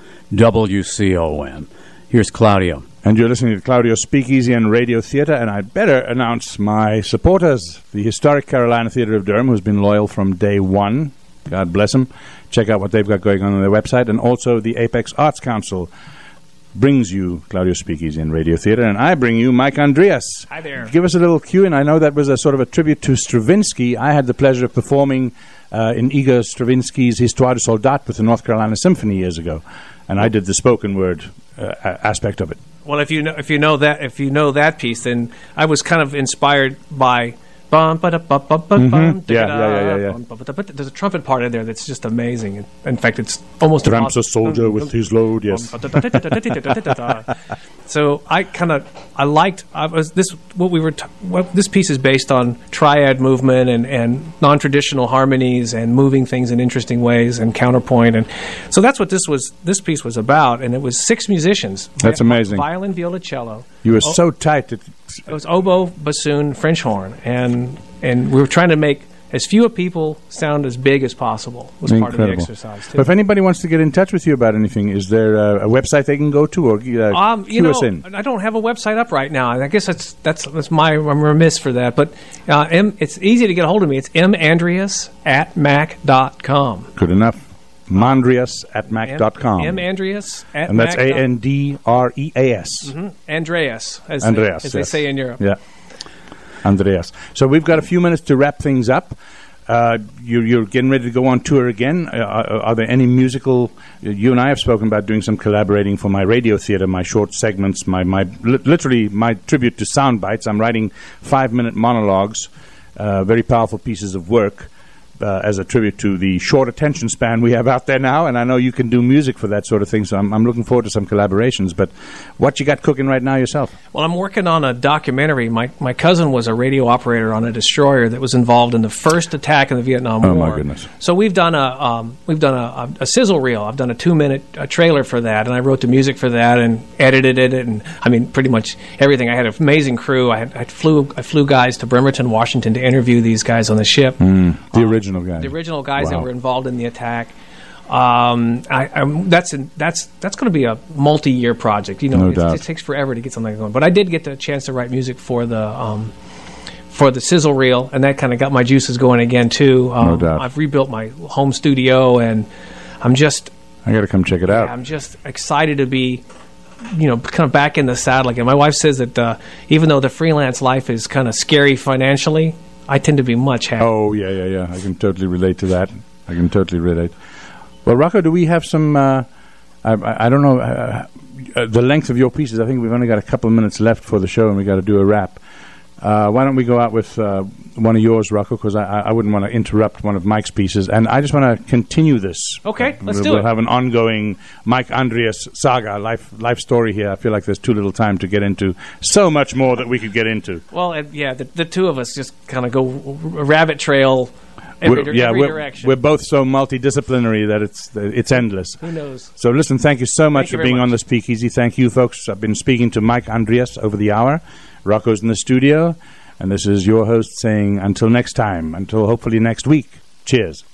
W C O M. Here's Claudio. And you're listening to Claudio Speakeasy and Radio Theatre, and I'd better announce my supporters, the Historic Carolina Theatre of Durham, who's been loyal from day one. God bless them. Check out what they've got going on on their website. And also the Apex Arts Council brings you Claudio Speakeasy and Radio Theatre, and I bring you Mike Andreas. Hi there. Give us a little cue, and I know that was a sort of a tribute to Stravinsky. I had the pleasure of performing uh, in Igor Stravinsky's Histoire du Soldat with the North Carolina Symphony years ago, and I did the spoken word uh, aspect of it. Well, if you know if you know that if you know that piece, then I was kind of inspired by Bum, ba, da, ba, ba, ba, bum, Mhm. Yeah, da, yeah, yeah, yeah, yeah. bum, ba, ba, da, ba, da. There's a trumpet part in there that's just amazing. In fact, it's almost Tramps a impossible. soldier with his load, yes. So I kind of I liked I was this what we were t- what this piece is based on triad movement and, and non-traditional harmonies and moving things in interesting ways and counterpoint, and so that's what this was this piece was about, and it was six musicians. That's amazing. Violin, viola, cello. You were Oh, so tight that it was oboe, bassoon, French horn, and and we were trying to make as few people sound as big as possible. Was part of the incredible. exercise too. But if anybody wants to get in touch with you about anything, is there a, a website they can go to, or uh, Um, you cue know, us in? I don't have a website up right now. I guess that's that's that's my I'm remiss for that. But uh, M, it's easy to get a hold of me. It's mandrias at mac dot com. Good enough. Mandrias at mac dot com. M Andreas at And that's mac A dot- N D R E A S. Mhm. Andreas, as, Andreas, they, as they yes. say in Europe. Yeah. Andreas. So we've got a few minutes to wrap things up. Uh, you're, you're getting ready to go on tour again. Uh, are, are there any musical... You and I have spoken about doing some collaborating for my radio theater, my short segments, my, my li- literally my tribute to sound bites. I'm writing five-minute monologues, uh, very powerful pieces of work. Uh, as a tribute to the short attention span we have out there now, and I know you can do music for that sort of thing, so I'm, I'm looking forward to some collaborations. But what you got cooking right now yourself? Well, I'm working on a documentary. My my cousin was a radio operator on a destroyer that was involved in the first attack in the Vietnam Oh, War. my goodness. So we've done a um, we've done a, a, a sizzle reel. I've done a two minute uh, trailer for that, and I wrote the music for that and edited it. And I mean, pretty much everything. I had an amazing crew. I, had, I flew I flew guys to Bremerton, Washington, to interview these guys on the ship. Mm, the original guy. The original guys Wow. that were involved in the attack. Um, I, I'm, that's an, that's that's going to be a multi-year project. You know, No it, doubt. it takes forever to get something going. But I did get the chance to write music for the um, for the sizzle reel, and that kind of got my juices going again too. Um, No doubt. I've rebuilt my home studio, and I'm just I got to come check it out. I'm just excited to be, you know, kind of back in the saddle again. My wife says that uh, even though the freelance life is kind of scary financially, I tend to be much happier. Oh, yeah, yeah, yeah. I can totally relate to that. I can totally relate. Well, Rocco, do we have some... Uh, I, I, I don't know uh, uh, the length of your pieces. I think we've only got a couple of minutes left for the show, and we got to do a wrap. Uh, why don't we go out with uh, one of yours, Rocco, because I, I wouldn't want to interrupt one of Mike's pieces. And I just want to continue this. Okay, Uh, let's we'll, do we'll it. have an ongoing Mike Andreas saga, life life story here. I feel like there's too little time to get into so much more that we could get into. Well, and, yeah, the, the two of us just kind of go r- rabbit trail every, We're- dir- yeah, every we're, direction. we're both so multidisciplinary that it's it's endless. Who knows? So listen, thank you so much Thank you for very being on much. the Speakeasy. Thank you, folks. I've been speaking to Mike Andreas over the hour. Rocco's in the studio, and this is your host saying until next time, until hopefully next week. Cheers.